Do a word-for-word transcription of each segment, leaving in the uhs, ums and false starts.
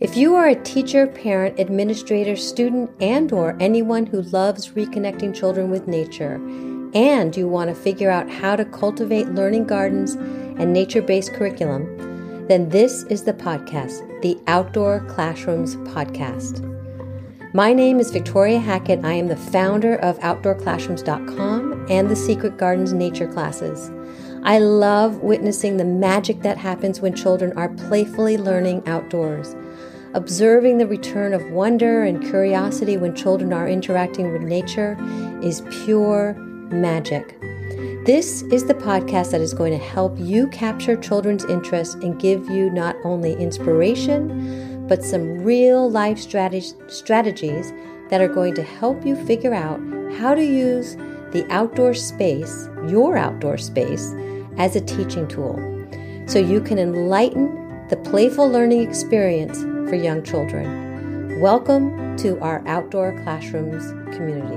If you are a teacher, parent, administrator, student, and or anyone who loves reconnecting children with nature, and you want to figure out how to cultivate learning gardens and nature-based curriculum, then this is the podcast, the Outdoor Classrooms Podcast. My name is Victoria Hackett. I am the founder of outdoor classrooms dot com and the Secret Gardens Nature Classes. I love witnessing the magic that happens when children are playfully learning outdoors. Observing the return of wonder and curiosity when children are interacting with nature is pure magic. This is the podcast that is going to help you capture children's interest and give you not only inspiration, but some real life strategies that are going to help you figure out how to use the outdoor space, your outdoor space, as a teaching tool, so you can enlighten the playful learning experience for young children. Welcome to our Outdoor Classrooms community.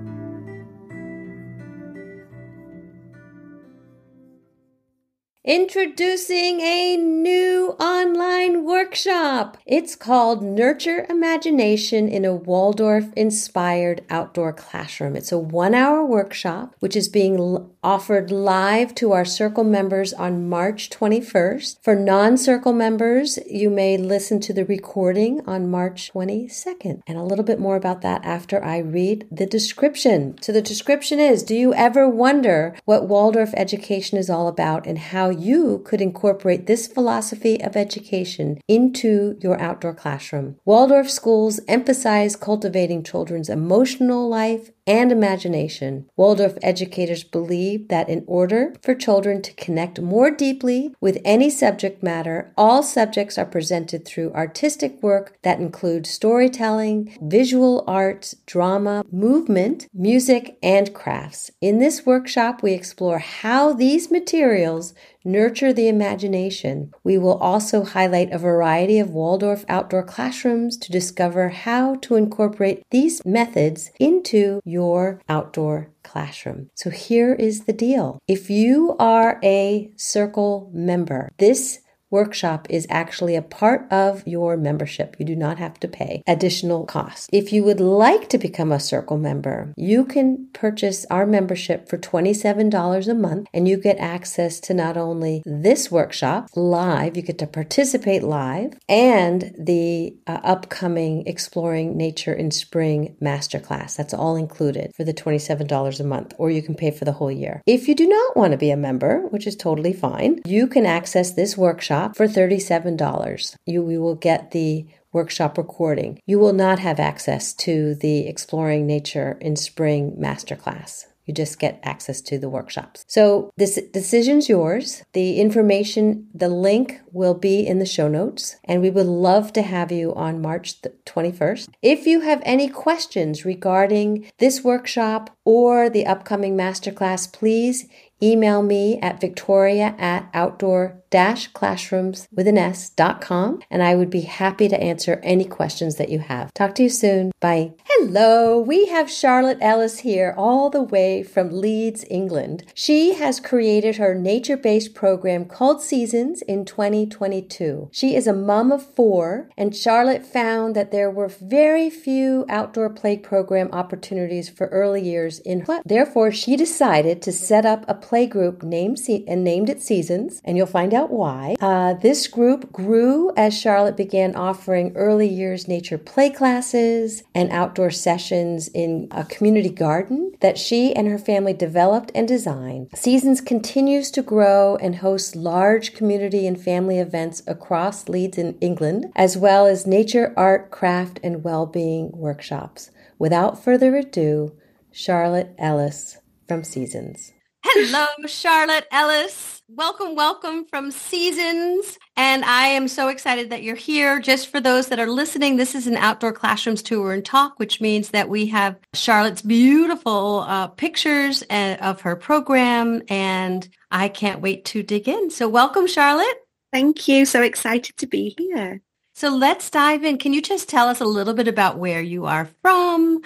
Introducing a new online workshop. It's called Nurture Imagination in a Waldorf-Inspired Outdoor Classroom. It's a one-hour workshop, which is being l- offered live to our Circle members on March twenty-first. For non-Circle members, you may listen to the recording on March twenty-second. And a little bit more about that after I read the description. So the description is, do you ever wonder what Waldorf education is all about and how you could incorporate this philosophy of education into your outdoor classroom? Waldorf schools emphasize cultivating children's emotional life and imagination. Waldorf educators believe that in order for children to connect more deeply with any subject matter, all subjects are presented through artistic work that includes storytelling, visual arts, drama, movement, music, and crafts. In this workshop, we explore how these materials nurture the imagination. We will also highlight a variety of Waldorf outdoor classrooms to discover how to incorporate these methods into your outdoor classroom. So here is the deal. If you are a Circle member, this workshop is actually a part of your membership. You do not have to pay additional costs. If you would like to become a Circle member, you can purchase our membership for twenty-seven dollars a month, and you get access to not only this workshop live, you get to participate live, and the uh, upcoming Exploring Nature in Spring Masterclass. That's all included for the twenty-seven dollars a month, or you can pay for the whole year. If you do not want to be a member, which is totally fine, you can access this workshop for thirty-seven dollars. You we will get the workshop recording. You will not have access to the Exploring Nature in Spring Masterclass. You just get access to the workshops. So this decision's yours. The information, the link will be in the show notes, and we would love to have you on March twenty-first. If you have any questions regarding this workshop or the upcoming masterclass, please email me at victoria at outdoor dash classrooms with an S dot com, and I would be happy to answer any questions that you have. Talk to you soon. Bye. Hello, we have Charlotte Ellis here all the way from Leeds, England. She has created her nature-based program called Seasons in twenty twenty-two. She is a mom of four, and Charlotte found that there were very few outdoor play program opportunities for early years in her. Therefore, she decided to set up a play group named Se- and named it Seasons, and you'll find out why. Uh, this group grew as Charlotte began offering early years nature play classes and outdoor sessions in a community garden that she and her family developed and designed. Seasons continues to grow and hosts large community and family events across Leeds in England, as well as nature, art, craft, and well-being workshops. Without further ado, Charlotte Ellis from Seasons. Hello, Charlotte Ellis. Welcome, welcome from Seasons. And I am so excited that you're here. Just for those that are listening, this is an Outdoor Classrooms Tour and Talk, which means that we have Charlotte's beautiful uh, pictures uh, of her program, and I can't wait to dig in. So welcome, Charlotte. Thank you. So excited to be here. So let's dive in. Can you just tell us a little bit about where you are from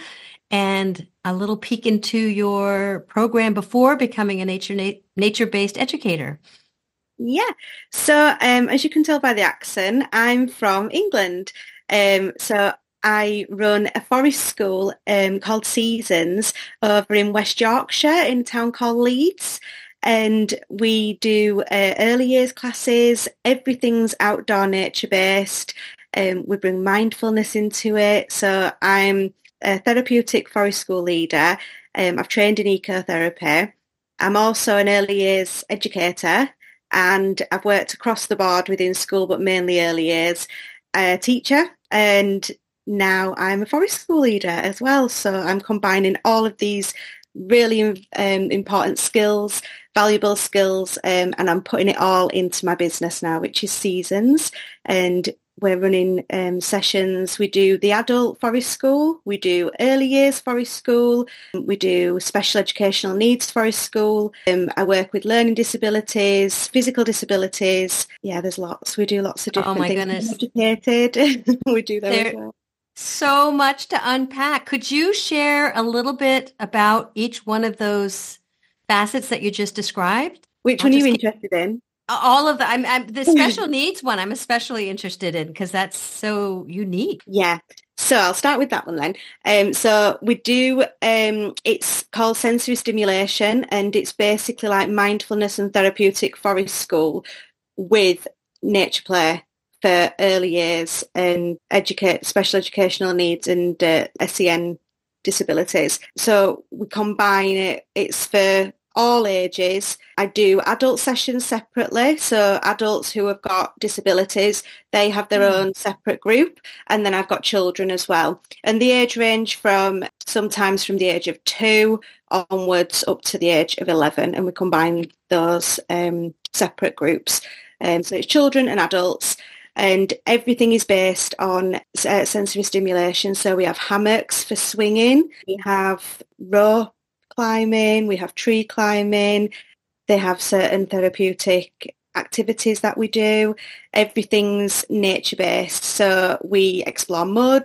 and a little peek into your program before becoming a nature na- nature-based educator? Yeah. So um, as you can tell by the accent, I'm from England. Um, so I run a forest school um, called Seasons over in West Yorkshire in a town called Leeds. And we do uh, early years classes. Everything's outdoor nature based. Um, we bring mindfulness into it. So I'm a therapeutic forest school leader. Um, I've trained in ecotherapy. I'm also an early years educator, and I've worked across the board within school, but mainly early years, a teacher, and now I'm a forest school leader as well. So I'm combining all of these really um, important skills, valuable skills, um, and I'm putting it all into my business now, which is Seasons. And we're running um, sessions. We do the adult forest school, we do early years forest school, we do special educational needs forest school. Um, I work with learning disabilities, physical disabilities. Yeah, there's lots. We do lots of different oh my things. Goodness. Educated. We do those There, as well. So much to unpack. Could you share a little bit about each one of those facets that you just described? Which I'll one are you just interested in? all of the, I'm, I'm the special needs one I'm especially interested in because that's so unique. Yeah. So I'll start with that one then. Um, so we do, um, it's called sensory stimulation, and it's basically like mindfulness and therapeutic forest school with nature play for early years and educate special educational needs and uh, S E N disabilities. So we combine it. It's for all ages. I do adult sessions separately. So adults who have got disabilities, they have their mm. own separate group. And then I've got children as well. And the age range from sometimes from the age of two onwards up to the age of eleven. And we combine those um, separate groups. Um, so it's children and adults. And everything is based on uh, sensory stimulation. So we have hammocks for swinging. We have rope climbing, we have tree climbing, they have certain therapeutic activities that we do. Everything's nature-based. So we explore mud,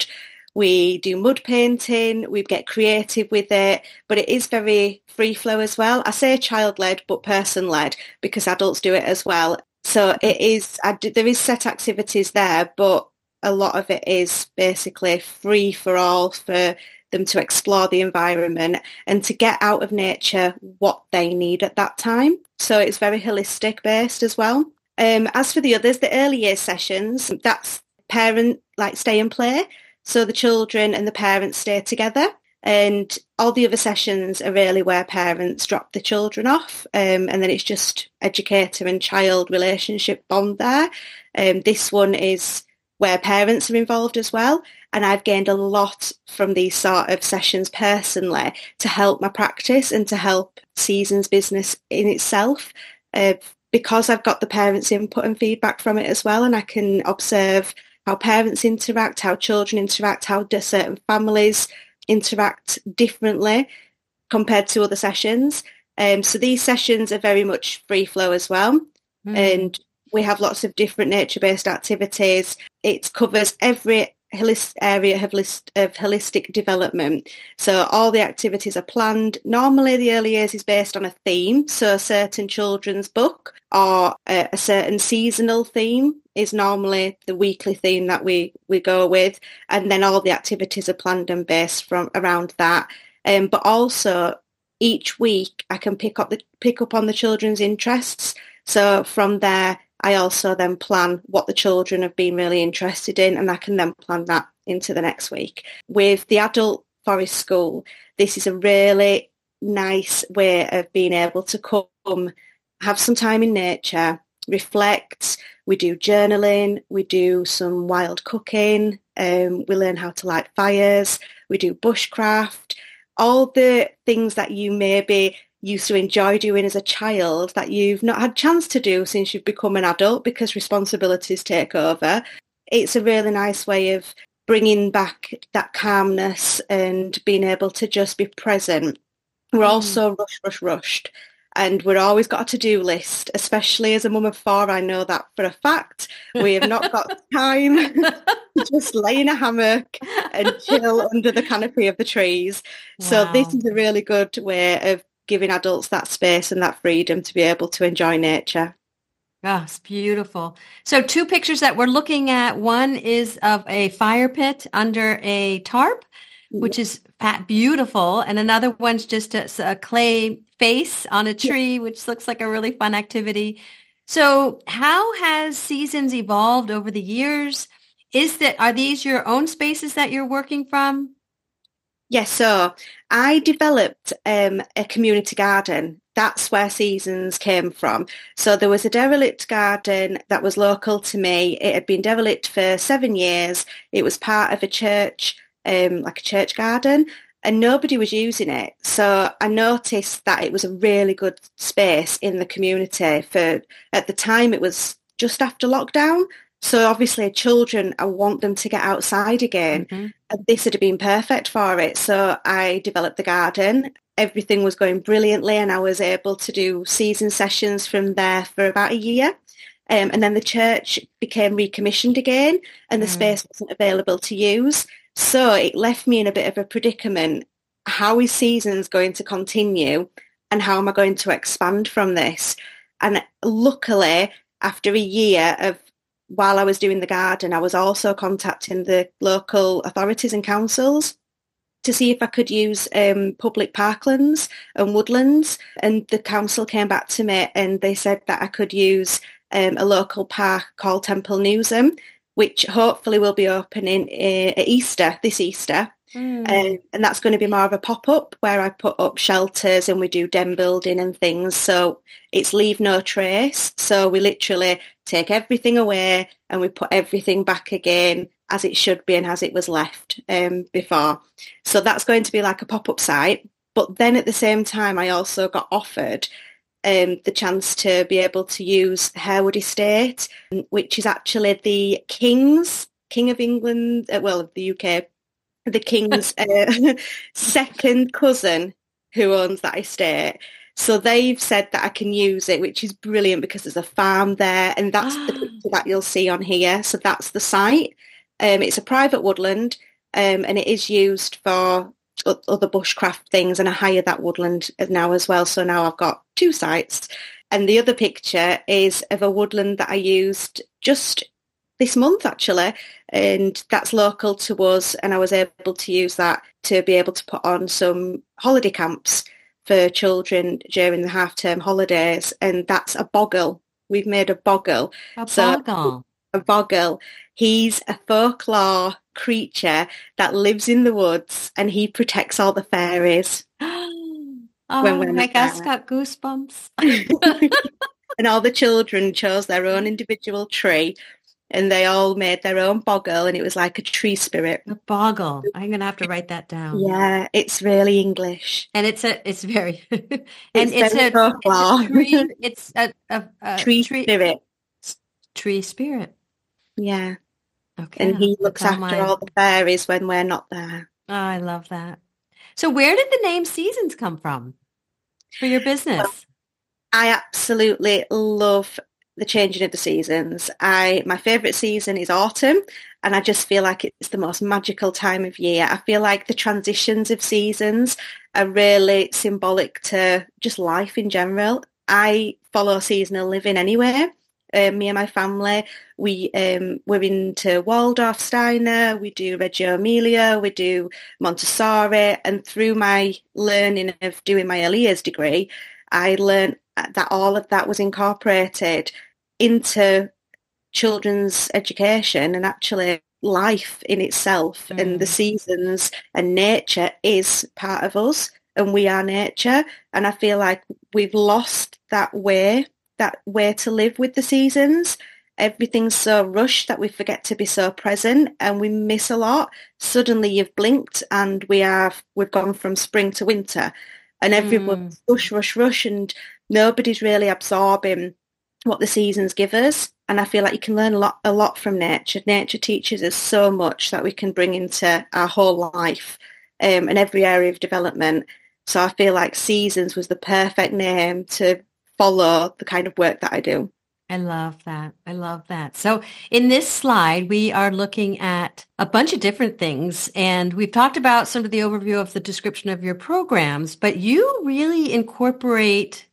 we do mud painting, we get creative with it, but it is very free flow as well. I say child-led, but person-led because adults do it as well. So it is, I do, there is set activities there, but a lot of it is basically free for all for them to explore the environment and to get out of nature what they need at that time. So it's very holistic based as well. Um, as for the others, the early years sessions, that's parent, like stay and play. So the children and the parents stay together. And all the other sessions are really where parents drop the children off. Um, and then it's just educator and child relationship bond there. Um, this one is where parents are involved as well. And I've gained a lot from these sort of sessions personally to help my practice and to help Seasons business in itself, uh, because I've got the parents' input and feedback from it as well. And I can observe how parents interact, how children interact, how do certain families interact differently compared to other sessions. Um, so these sessions are very much free flow as well. Mm. And we have lots of different nature-based activities. It covers every holistic area of, list, of holistic development. So all the activities are planned. Normally the early years is based on a theme, so a certain children's book or a, a certain seasonal theme is normally the weekly theme that we, we go with, and then all the activities are planned and based from around that. Um, but also each week I can pick up the pick up on the children's interests. So from there I also then plan what the children have been really interested in, and I can then plan that into the next week. With the adult forest school, this is a really nice way of being able to come, have some time in nature, reflect. We do journaling, we do some wild cooking, um, we learn how to light fires, we do bushcraft, all the things that you maybe used to enjoy doing as a child that you've not had a chance to do since you've become an adult because responsibilities take over. It's a really nice way of bringing back that calmness and being able to just be present. We're mm. also rush, rush, rushed. And we're always got a to-do list, especially as a mum of four. I know that for a fact. We have not got time to just lay in a hammock and chill under the canopy of the trees. Wow. So this is a really good way of giving adults that space and that freedom to be able to enjoy nature. Oh, it's beautiful. So two pictures that we're looking at. One is of a fire pit under a tarp, which is fat, beautiful. And another one's just a, a clay face on a tree, which looks like a really fun activity. So how has Seasons evolved over the years? Is that, are these your own spaces that you're working from? Yes, so I developed um, a community garden. That's where Seasons came from. So there was a derelict garden that was local to me. It had been derelict for seven years. It was part of a church, um, like a church garden, and nobody was using it. So I noticed that it was a really good space in the community. For at the time, it was just after lockdown. So obviously children, I want them to get outside again. Mm-hmm. And this had been perfect for it. So I developed the garden. Everything was going brilliantly and I was able to do season sessions from there for about a year. Um, and then the church became recommissioned again and the mm. space wasn't available to use. So it left me in a bit of a predicament. How is Seasons going to continue and how am I going to expand from this? And luckily, after a year of while I was doing the garden, I was also contacting the local authorities and councils to see if I could use um, public parklands and woodlands. And the council came back to me and they said that I could use um, a local park called Temple Newsham, which hopefully will be opening uh, at Easter, this Easter. Mm. Um, and that's going to be more of a pop-up where I put up shelters and we do den building and things. So it's leave no trace. So we literally take everything away and we put everything back again as it should be and as it was left um, before. So that's going to be like a pop-up site. But then at the same time, I also got offered um, the chance to be able to use Harewood Estate, which is actually the King's, King of England, uh, well, of the U K, the King's uh, second cousin who owns that estate. So they've said that I can use it, which is brilliant because there's a farm there and that's the picture that you'll see on here. So that's the site. Um, it's a private woodland um, and it is used for other bushcraft things and I hire that woodland now as well. So now I've got two sites. And the other picture is of a woodland that I used just this month actually, and that's local to us and I was able to use that to be able to put on some holiday camps for children during the half-term holidays, and that's a boggle. We've made a boggle. A so, boggle. A boggle. He's a folklore creature that lives in the woods and he protects all the fairies. Oh, when my gosh, got goosebumps. And all the children chose their own individual tree and they all made their own boggle and it was like a tree spirit. A boggle. I'm going to have to write that down. Yeah, it's really English. And it's a, it's very, and it's, it's, a, it's a tree, it's a, a, a tree, tree spirit. Tree spirit. Yeah. Okay. And he looks after my... all the fairies when we're not there. Oh, I love that. So where did the name Seasons come from for your business? Well, I absolutely love the changing of the seasons. I my favourite season is autumn and I just feel like it's the most magical time of year. I feel like the transitions of seasons are really symbolic to just life in general. I follow seasonal living anyway. Um, me and my family, we, um, we're into Waldorf Steiner, we do Reggio Emilia, we do Montessori, and through my learning of doing my early years degree, I learned that all of that was incorporated into children's education and actually life in itself. Mm. And the seasons and nature is part of us and we are nature. And I feel like we've lost that way, that way to live with the seasons. Everything's so rushed that we forget to be so present and we miss a lot. Suddenly you've blinked and we are, we've gone from spring to winter and everyone's mm. rush, rush, rush and nobody's really absorbing what the seasons give us. And I feel like you can learn a lot, a lot from nature. Nature teaches us so much that we can bring into our whole life um, and every area of development. So I feel like Seasons was the perfect name to follow the kind of work that I do. I love that. I love that. So in this slide, we are looking at a bunch of different things, and we've talked about some of the overview of the description of your programs, but you really incorporate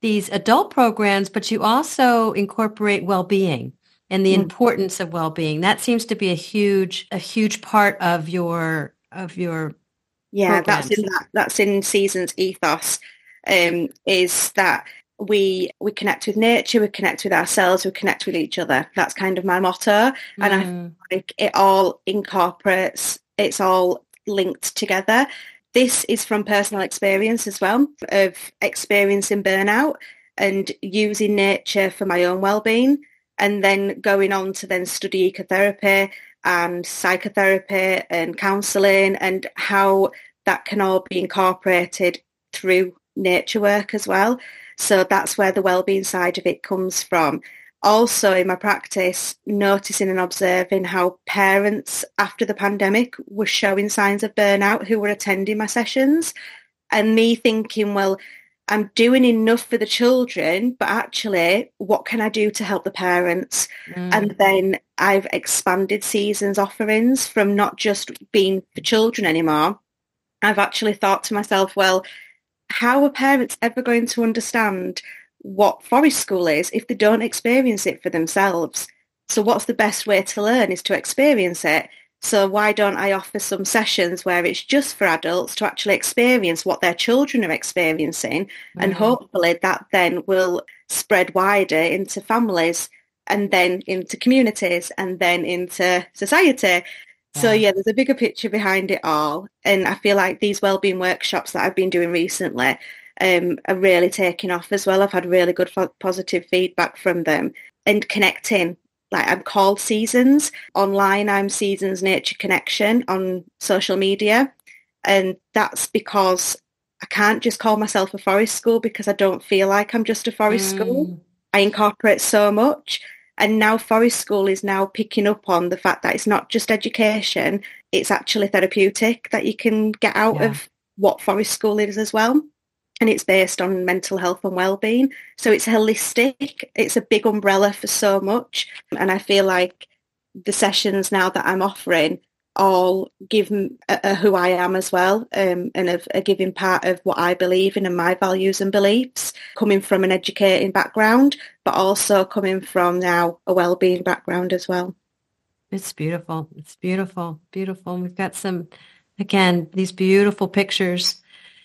these adult programs, but you also incorporate well-being and the mm. importance of well-being. That seems to be a huge, a huge part of your, of your Yeah, programs. that's in that, that's in Seasons ethos, um, is that we we connect with nature, we connect with ourselves, we connect with each other. That's kind of my motto. Mm. And I feel like it all incorporates, it's all linked together. This is from personal experience as well, of experiencing burnout and using nature for my own well-being, and then going on to then study ecotherapy and psychotherapy and counselling, and how that can all be incorporated through nature work as well. So that's where the wellbeing side of it comes from. Also in my practice, noticing and observing how parents after the pandemic were showing signs of burnout who were attending my sessions, and me thinking, well, I'm doing enough for the children, but actually, what can I do to help the parents? Mm. And then I've expanded Seasons offerings from not just being for children anymore. I've actually thought to myself, well, how are parents ever going to understand what forest school is if they don't experience it for themselves? So what's the best way to learn is to experience it. So why don't I offer some sessions where it's just for adults to actually experience what their children are experiencing, mm-hmm. and hopefully that then will spread wider into families and then into communities and then into society. Yeah. So yeah, there's a bigger picture behind it all. And I feel like these wellbeing workshops that I've been doing recently um, are really taking off as well. I've had really good positive feedback from them, and connecting. Like, I'm called Seasons. Online, I'm Seasons Nature Connection on social media. And that's because I can't just call myself a forest school, because I don't feel like I'm just a forest mm. school. I incorporate so much. And now forest school is now picking up on the fact that it's not just education, it's actually therapeutic, that you can get out yeah. of what forest school is as well. And it's based on mental health and well-being. So it's holistic. It's a big umbrella for so much. And I feel like the sessions now that I'm offering all give a, a who I am as well, um, and a, a giving part of what I believe in and my values and beliefs, coming from an educating background, but also coming from now a well-being background as well. It's beautiful. It's beautiful. Beautiful. We've got some, again, these beautiful pictures.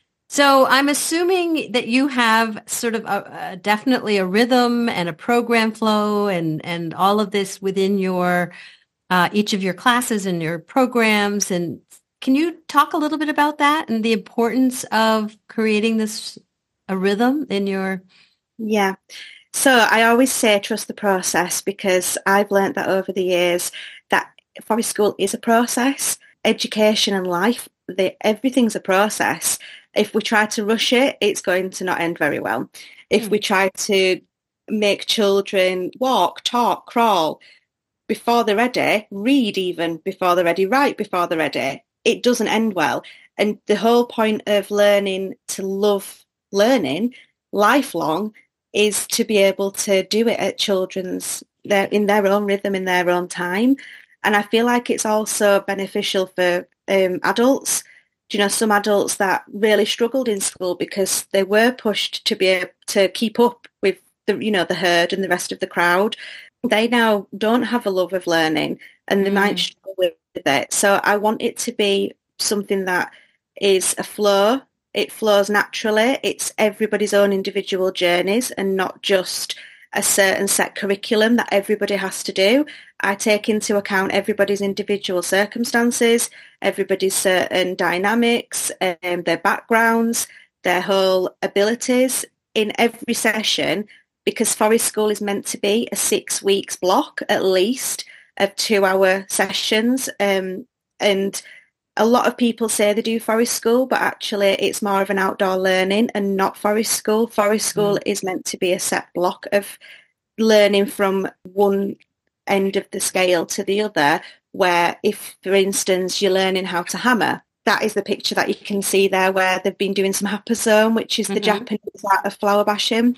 So I'm assuming that you have sort of a, a, definitely a rhythm and a program flow and, and all of this within your uh, each of your classes and your programs. And can you talk a little bit about that and the importance of creating this a rhythm in your? Yeah. So I always say trust the process, because I've learned that over the years that forest school is a process. Education and life, they, everything's a process. If we try to rush it, it's going to not end very well. If mm. we try to make children walk, talk, crawl before they're ready, read even before they're ready, write before they're ready, it doesn't end well. And the whole point of learning to love learning lifelong is to be able to do it at children's, their, in their own rhythm, in their own time. And I feel like it's also beneficial for um, adults. Do you know, some adults that really struggled in school because they were pushed to be able to keep up with the, you know, the herd and the rest of the crowd. They now don't have a love of learning, and they mm. might struggle with it. So I want it to be something that is a flow. It flows naturally. It's everybody's own individual journeys and not just a certain set curriculum that everybody has to do. I take into account everybody's individual circumstances, everybody's certain dynamics, um, their backgrounds, their whole abilities in every session, because forest school is meant to be a six weeks block at least of two hour sessions. Um, and a lot of people say they do forest school, but actually it's more of an outdoor learning and not forest school. Forest school mm. is meant to be a set block of learning from one end of the scale to the other, where if, for instance, you're learning how to hammer, that is the picture that you can see there, where they've been doing some hapazome, which is the mm-hmm. Japanese art of flower bashing.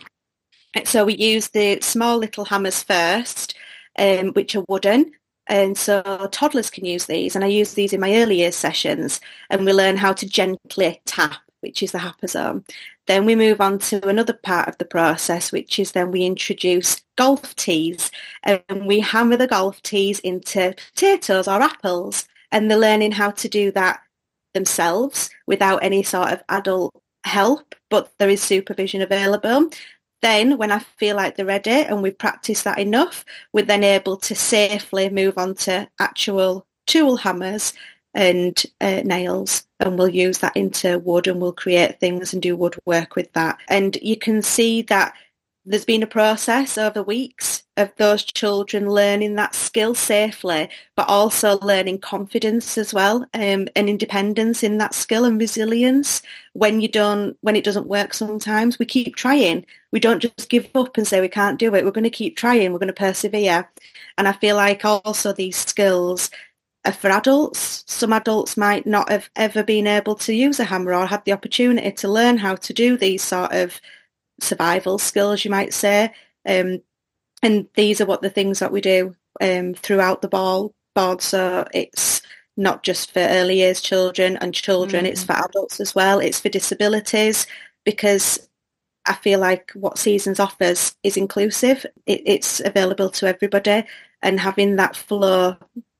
So we use the small little hammers first, um, which are wooden. And so toddlers can use these, and I use these in my early years sessions, and we learn how to gently tap which is the haphazome. Then we move on to another part of the process, which is then we introduce golf tees, and we hammer the golf tees into potatoes or apples, and they're learning how to do that themselves without any sort of adult help, but there is supervision available. Then when I feel like they're ready and we've practiced that enough, we're then able to safely move on to actual tool hammers and uh, nails, and we'll use that into wood and we'll create things and do woodwork with that. And you can see that there's been a process over weeks of those children learning that skill safely, but also learning confidence as well, um, and independence in that skill and resilience. When you don't, when it doesn't work sometimes, we keep trying. We don't just give up and say we can't do it. We're going to keep trying. We're going to persevere. And I feel like also these skills are for adults. Some adults might not have ever been able to use a hammer or had the opportunity to learn how to do these sort of survival skills, you might say, um, and these are what the things that we do um, throughout the ball board. So it's not just for early years children and children, mm-hmm. It's for adults as well. It's for disabilities, because I feel like what Seasons offers is inclusive. It, it's available to everybody, and having that flow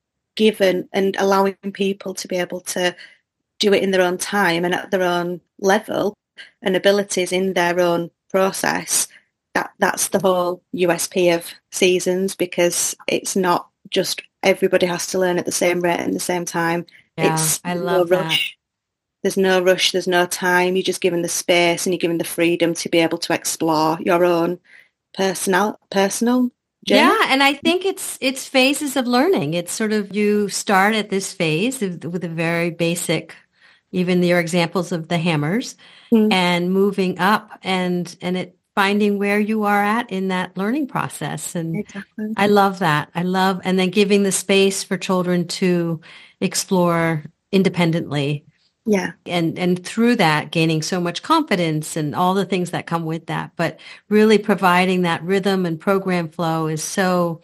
given and allowing people to be able to do it in their own time and at their own level and abilities in their own process, that that's the whole U S P of Seasons, because it's not just everybody has to learn at the same rate and the same time. Yeah, it's I love no that. rush. There's no rush, there's no time. You're just given the space and you're given the freedom to be able to explore your own personal personal journey. Yeah, and I think it's it's phases of learning. It's sort of, you start at this phase with a very basic, even your examples of the hammers, mm. and moving up and and it finding where you are at in that learning process. And exactly. I love that. I love, and then giving the space for children to explore independently. Yeah. And and through that, gaining so much confidence and all the things that come with that. But really providing that rhythm and program flow is so,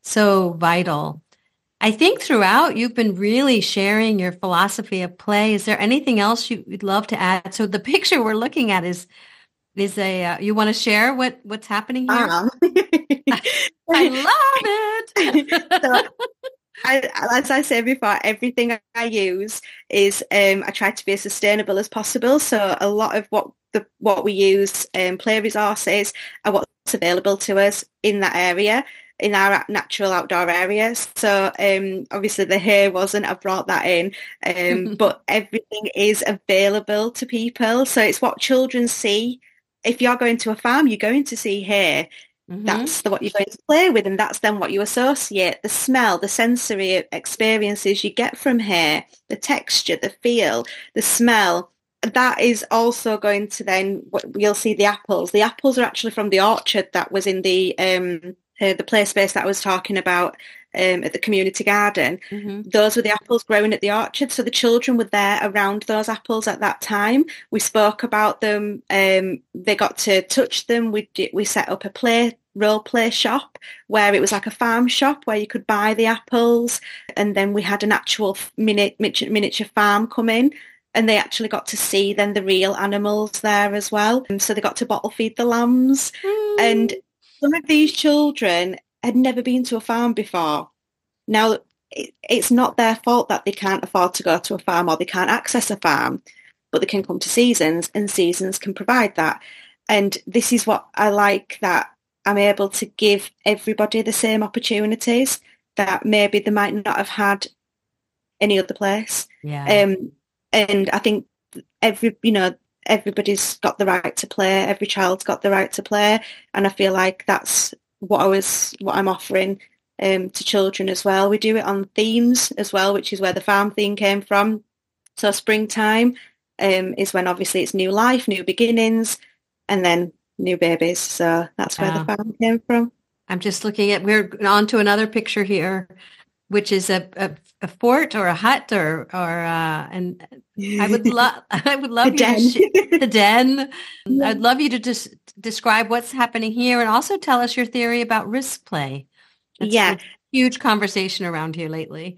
so vital. I think throughout you've been really sharing your philosophy of play. Is there anything else you'd love to add? So the picture we're looking at is is a. Uh, you want to share what what's happening here? Um. I love it. So, I, as I said before, everything I use is um, I try to be as sustainable as possible. So a lot of what the what we use, um, play resources, are what's available to us in that area, in our natural outdoor areas. So um, obviously the hay wasn't, I brought that in, um, but everything is available to people. So it's what children see. If you're going to a farm, you're going to see hay. Mm-hmm. That's the, what you're going to play with, and that's then what you associate. The smell, the sensory experiences you get from hay, the texture, the feel, the smell. That is also going to then, you'll see the apples. The apples are actually from the orchard that was in the um, uh, the play space that I was talking about um, at the community garden. Mm-hmm. Those were the apples growing at the orchard. So the children were there around those apples at that time. We spoke about them. Um, they got to touch them. We we set up a play role play shop where it was like a farm shop where you could buy the apples, and then we had an actual mini, miniature farm come in. And they actually got to see then the real animals there as well. And so they got to bottle feed the lambs. Mm. And some of these children had never been to a farm before. Now, it, it's not their fault that they can't afford to go to a farm or they can't access a farm, but they can come to Seasons, and Seasons can provide that. And this is what I like, that I'm able to give everybody the same opportunities that maybe they might not have had any other place. Yeah. Um, And I think every, you know, everybody's got the right to play. Every child's got the right to play, and I feel like that's what I was, what I'm offering um, to children as well. We do it on themes as well, which is where the farm theme came from. So springtime um, is when obviously it's new life, new beginnings, and then new babies. So that's where wow. the farm came from. I'm just looking at. We're on to another picture here, which is a, a, a fort or a hut or or uh, and I would love I would love the you den. to sh- the den. Yeah. I'd love you to just describe what's happening here, and also tell us your theory about risk play. That's yeah, a huge conversation around here lately.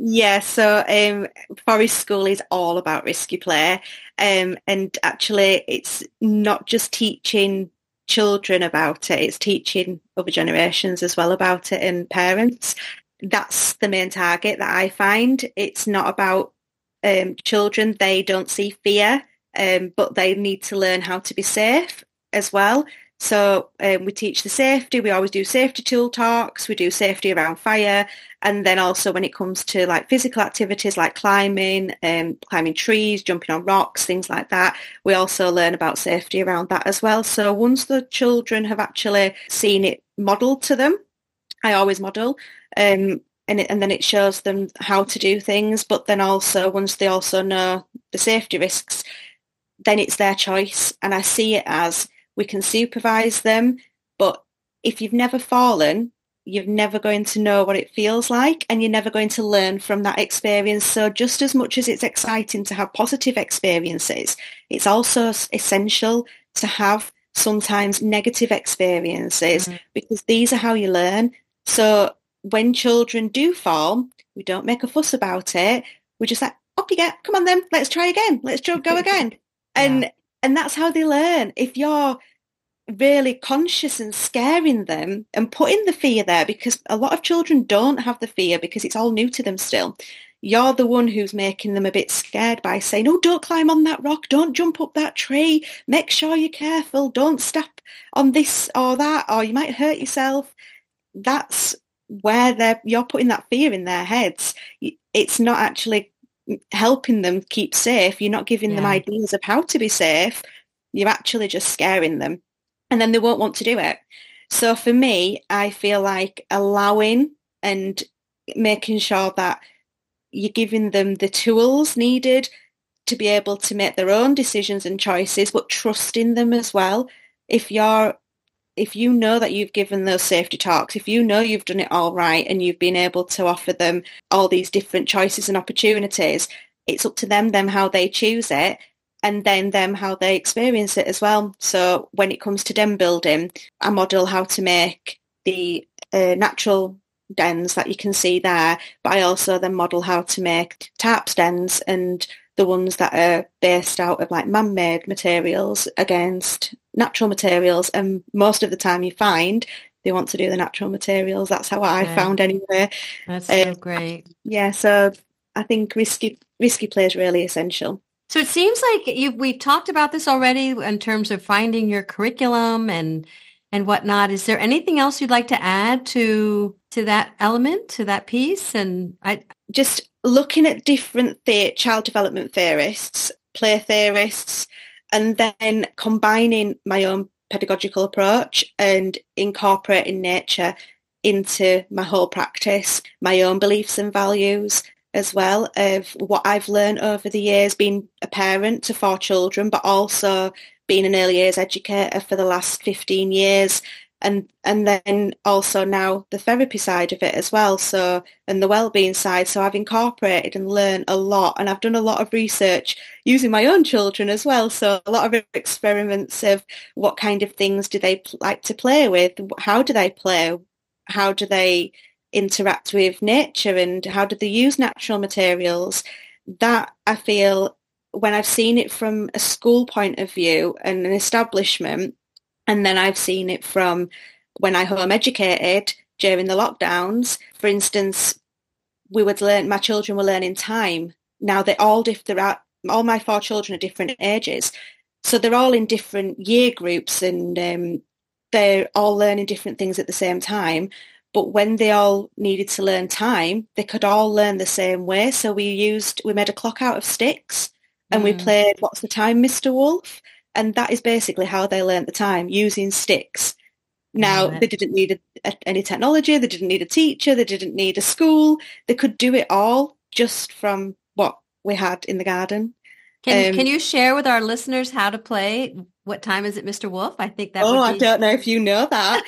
Yeah, so um, Forest School is all about risky play. Um, and actually, it's not just teaching children about it, it's teaching other generations as well about it and parents. That's the main target that I find. It's not about um, children. They don't see fear, um, but they need to learn how to be safe as well. So um, we teach the safety. We always do safety tool talks. We do safety around fire. And then also when it comes to like physical activities like climbing, um, climbing trees, jumping on rocks, things like that, we also learn about safety around that as well. So once the children have actually seen it modelled to them, I always model, um, and, it, and then it shows them how to do things. But then also once they also know the safety risks, then it's their choice. And I see it as we can supervise them, but if you've never fallen, you're never going to know what it feels like, and you're never going to learn from that experience. So just as much as it's exciting to have positive experiences, it's also essential to have sometimes negative experiences, mm-hmm. because these are how you learn. So when children do fall, we don't make a fuss about it. We're just like, up you get, come on then, let's try again, let's go again. And yeah. And that's how they learn. If you're really conscious and scaring them and putting the fear there, because a lot of children don't have the fear because it's all new to them still. You're the one who's making them a bit scared by saying, oh, don't climb on that rock, don't jump up that tree, make sure you're careful, don't step on this or that, or you might hurt yourself. That's where they're, you're putting that fear in their heads. It's not actually helping them keep safe. You're not giving yeah. them ideas of how to be safe. You're actually just scaring them, and then they won't want to do it. So for me, I feel like allowing and making sure that you're giving them the tools needed to be able to make their own decisions and choices, but trusting them as well. If you're if you know that you've given those safety talks, if you know you've done it all right and you've been able to offer them all these different choices and opportunities, it's up to them, them how they choose it, and then them how they experience it as well. So when it comes to den building, I model how to make the uh, natural dens that you can see there, but I also then model how to make tarps dens and the ones that are based out of like man-made materials against natural materials. And most of the time you find they want to do the natural materials. That's how I yeah. found anyway. That's so uh, great. Yeah, so I think risky risky play is really essential. So it seems like you we talked about this already in terms of finding your curriculum and and whatnot. Is there anything else you'd like to add to to that element, to that piece? And I just looking at different the- child development theorists, play theorists, and then combining my own pedagogical approach and incorporating nature into my whole practice, my own beliefs and values as well, of what I've learned over the years being a parent to four children, but also being an early years educator for the last fifteen years. And and then also now the therapy side of it as well, so and the wellbeing side. So I've incorporated and learned a lot, and I've done a lot of research using my own children as well. So a lot of experiments of what kind of things do they like to play with, how do they play, how do they interact with nature, and how do they use natural materials. That I feel when I've seen it from a school point of view and an establishment, and then I've seen it from when I home educated during the lockdowns. For instance, we would learn, my children were learning time. Now they're all different, all my four children are different ages. So they're all in different year groups, and um, they're all learning different things at the same time. But when they all needed to learn time, they could all learn the same way. So we used, we made a clock out of sticks, and mm. we played What's the Time, Mister Wolf? And that is basically how they learned the time, using sticks. Now, they didn't need a, a, any technology, they didn't need a teacher, they didn't need a school. They could do it all just from what we had in the garden. Can um, Can you share with our listeners how to play What Time Is It, Mister Wolf? I think that Oh, would be... I don't know if you know that.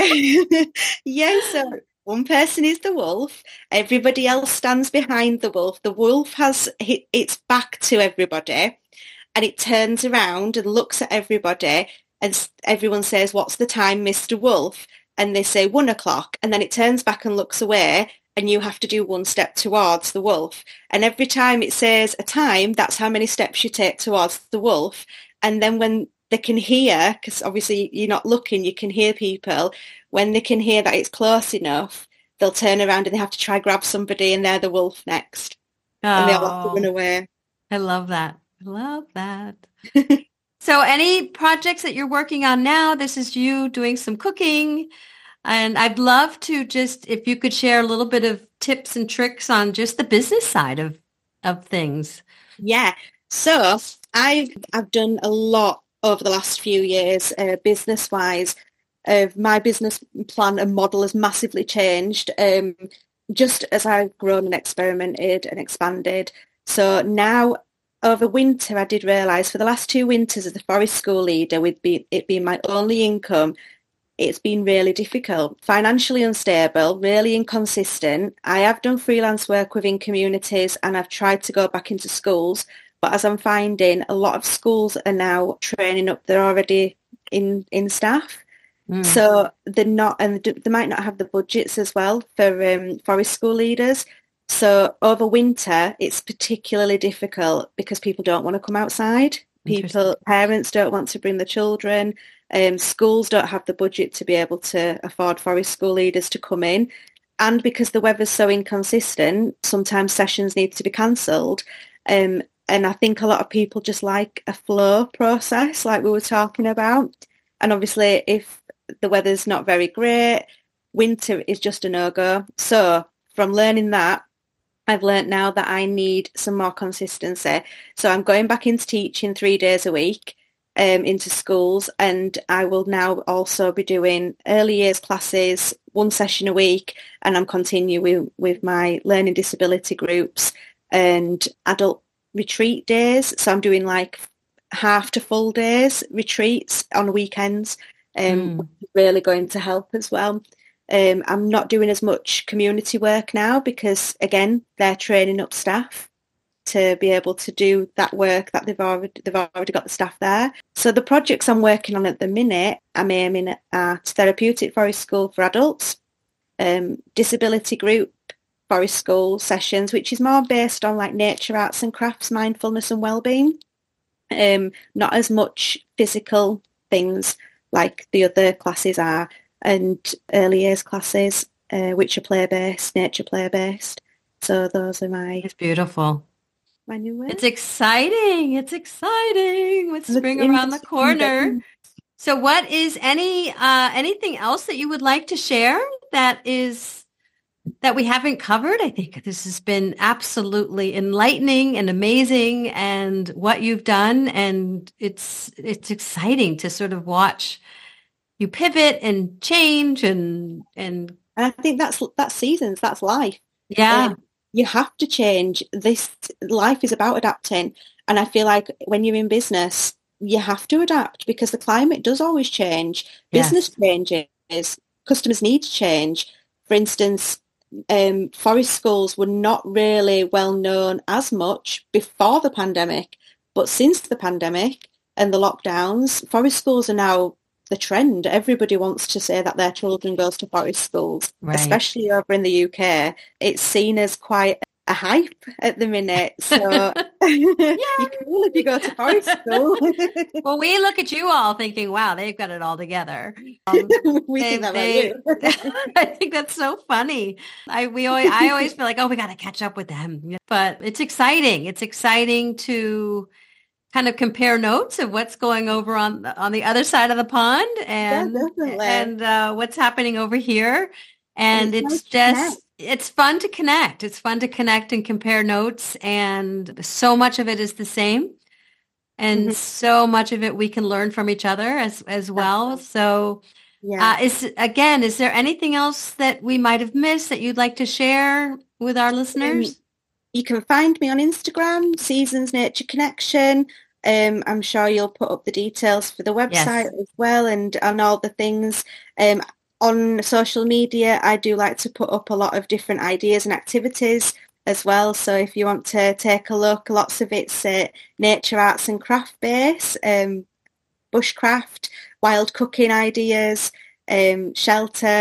Yeah, so one person is the wolf. Everybody else stands behind the wolf. The wolf has its back to everybody, and it turns around and looks at everybody, and everyone says, "What's the time, Mister Wolf?" And they say one o'clock, and then it turns back and looks away, and you have to do one step towards the wolf. And every time it says a time, that's how many steps you take towards the wolf. And then when they can hear, because obviously you're not looking, you can hear people, when they can hear that it's close enough, they'll turn around and they have to try grab somebody and they're the wolf next. Oh, and they'll have to run away. I love that. I love that. So any projects that you're working on now, this is you doing some cooking. And I'd love to just, if you could share a little bit of tips and tricks on just the business side of, of things. Yeah. So I've, I've done a lot over the last few years, uh, business-wise. Uh, my business plan and model has massively changed um, just as I've grown and experimented and expanded. So now over winter, I did realise for the last two winters as the forest school leader, with be, it being my only income, it's been really difficult, financially unstable, really inconsistent. I have done freelance work within communities and I've tried to go back into schools. But as I'm finding, a lot of schools are now training up, they're already in, in staff. Mm. So they're not, and they might not have the budgets as well for um, forest school leaders. So over winter, it's particularly difficult because people don't want to come outside. People, parents don't want to bring the children. Um, schools don't have the budget to be able to afford forest school leaders to come in. And because the weather's so inconsistent, sometimes sessions need to be cancelled. Um, and I think a lot of people just like a flow process, like we were talking about. And obviously, if the weather's not very great, winter is just a no-go. So from learning that, I've learned now that I need some more consistency. So I'm going back into teaching three days a week um, into schools, and I will now also be doing early years classes, one session a week, and I'm continuing with my learning disability groups and adult retreat days. So I'm doing like half to full days retreats on weekends, um, mm. really going to help as well. Um, I'm not doing as much community work now because, again, they're training up staff to be able to do that work that they've already they've already got the staff there. So the projects I'm working on at the minute, I'm aiming at therapeutic forest school for adults, um, disability group forest school sessions, which is more based on like nature, arts and crafts, mindfulness and well-being. Um, not as much physical things like the other classes are. And early years classes, uh, which are play-based, nature play-based. So those are my... It's beautiful. My new work. It's exciting. It's exciting with spring Look around the corner. So what is any uh, anything else that you would like to share that is that we haven't covered? I think this has been absolutely enlightening and amazing, and what you've done. And it's it's exciting to sort of watch you pivot and change and and and I think that's that's seasons, that's life. Yeah. Um, you have to change. This life is about adapting. And I feel like when you're in business, you have to adapt because the climate does always change. Yes. Business changes, customers' needs change. For instance, um, forest schools were not really well known as much before the pandemic, but since the pandemic and the lockdowns, forest schools are now the trend. Everybody wants to say that their children goes to forest schools, right. Especially over in the U K. It's seen as quite a hype at the minute. So you can cool if you go to forest school. Well, we look at you all thinking, wow, they've got it all together. Um, we they, think that they, about you. I think that's so funny. I we always I always feel like, oh, we got to catch up with them. But it's exciting. It's exciting to kind of compare notes of what's going over on the, on the other side of the pond and yeah, and uh, what's happening over here. And, and it's, it's just, it's fun to connect. It's fun to connect and compare notes. And so much of it is the same. And mm-hmm. so much of it we can learn from each other as, as well. So yeah. uh, is again, is there anything else that we might have missed that you'd like to share with our listeners? Um, You can find me on Instagram, Seasons Nature Connection. Um, I'm sure you'll put up the details for the website yes. as well and on all the things. Um, on social media, I do like to put up a lot of different ideas and activities as well. So if you want to take a look, lots of it's uh, nature, arts and craft base, um, bushcraft, wild cooking ideas, um, shelter,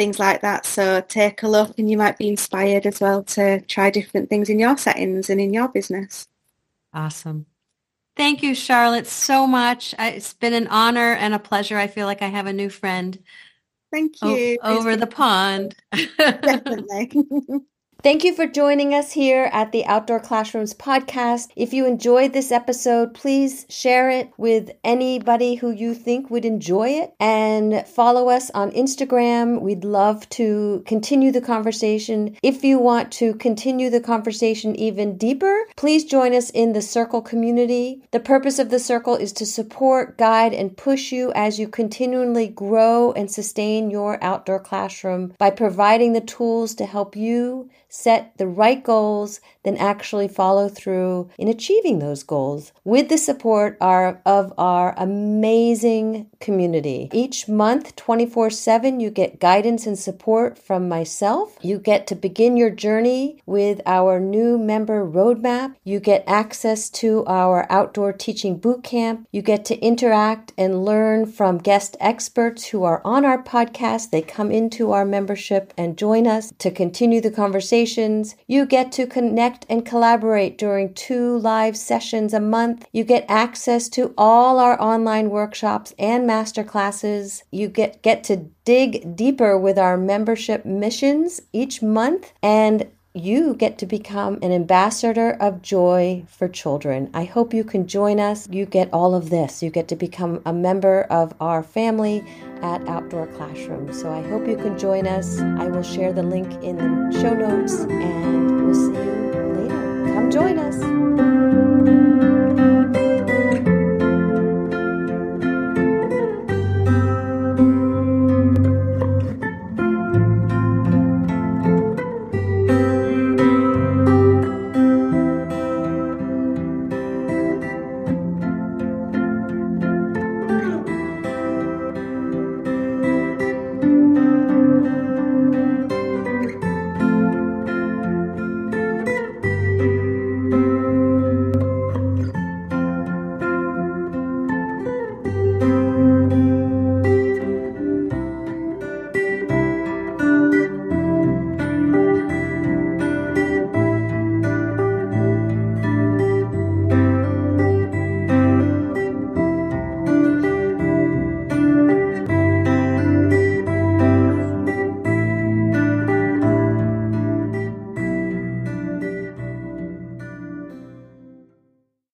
things like that. So take a look and you might be inspired as well to try different things in your settings and in your business. Awesome. Thank you, Charlotte, so much. It's been an honor and a pleasure. I feel like I have a new friend. Thank you. O- over the pond. Definitely. Thank you for joining us here at the Outdoor Classrooms podcast. If you enjoyed this episode, please share it with anybody who you think would enjoy it, and follow us on Instagram. We'd love to continue the conversation. If you want to continue the conversation even deeper, please join us in the Circle community. The purpose of the Circle is to support, guide, and push you as you continually grow and sustain your outdoor classroom by providing the tools to help you set the right goals, then actually follow through in achieving those goals with the support our, of our amazing community. Each month, twenty-four seven, you get guidance and support from myself. You get to begin your journey with our new member roadmap. You get access to our outdoor teaching boot camp. You get to interact and learn from guest experts who are on our podcast. They come into our membership and join us to continue the conversation. You get to connect and collaborate during two live sessions a month. You get access to all our online workshops and masterclasses. You get, get to dig deeper with our membership missions each month, and you get to become an ambassador of joy for children. I hope you can join us. You get all of this. You get to become a member of our family at Outdoor Classroom. So I hope you can join us. I will share the link in the show notes, and we'll see you later. Come join us.